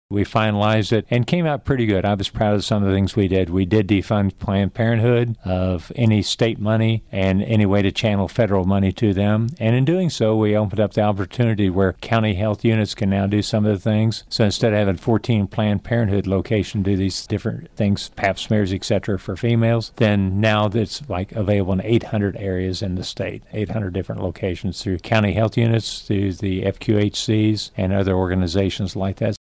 We finalized it and came out pretty good. I was proud of some of the things we did. We did defund Planned Parenthood of any state money and any way to channel federal money to them. And in doing so, we opened up the opportunity where county health units can now do some of the things. So instead of having 14 Planned Parenthood locations do these different things, pap smears, etc., for females, then now it's like available in 800 areas in the state, 800 different locations through county health units, through the FQHCs, and other organizations like that.